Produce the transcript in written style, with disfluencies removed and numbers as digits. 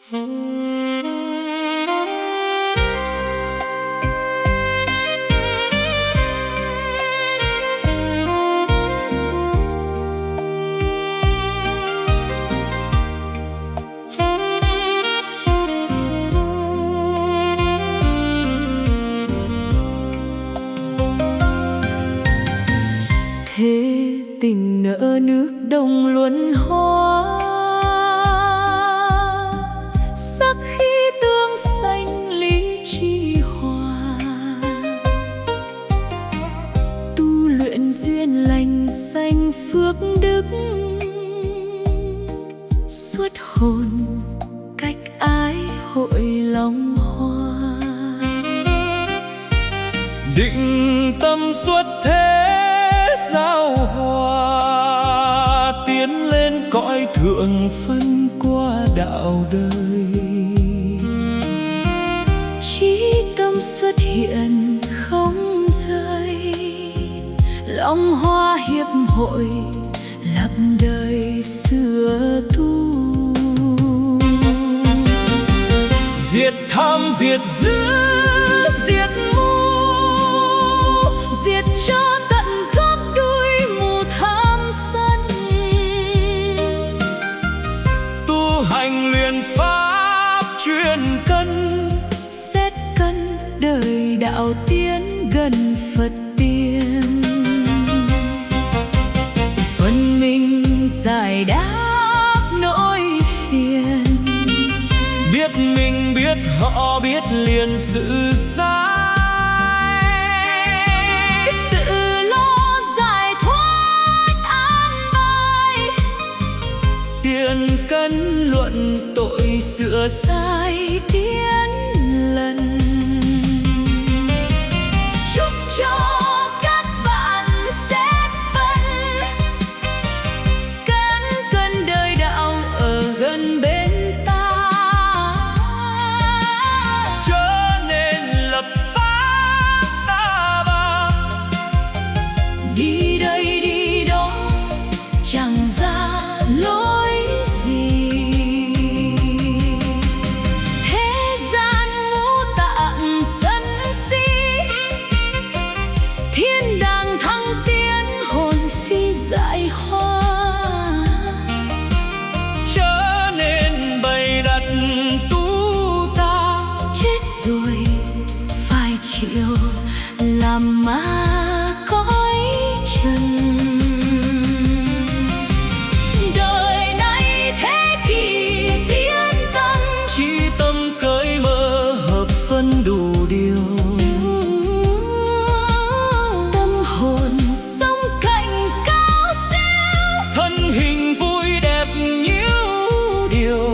Thế tình nợ nước đông luân hoa, sắc khi tương xanh lý chi hòa. Tu luyện duyên lành sanh phước đức, xuất hồn cách ái hội long hoa. Định tâm xuất thế giao hòa, tiến lên cõi thượng phân qua đạo đời. Chí tâm xuất hiện không rời, long hoa hiệp hội lập đời xưa tu. Diệt tham diệt Giữ diệt mưu, diệt cho tận gốc đuôi mù tham sân. tu hành luyện pháp chuyên cân, Xét cân đời đạo tiến gần Phật tiên. Phần mình giải đáp nỗi phiền, biết mình biết họ biết liền sự sai. tự lo giải thoát an bài, Tiền cân luận tội sửa sai tiến lần. Chúc cho các bạn xét phân, cán cân đời đạo ở gần bên ta. chớ nên lập pháp ta bà, Đi đây đi đó chẳng ra lối gì. Thế gian ngũ tạng sân si, thiên đàng thăng tiến hồn phi dại hoa. chớ nên bày đặt tu ta. Chết rồi phải chịu làm ma cõi trần. Đời này thế kỷ tiến tân, Chí tâm cởi mở hợp phân đủ điều. tâm hồn sống cạnh cao siêu. Thân hình vui đẹp nhiêu điều.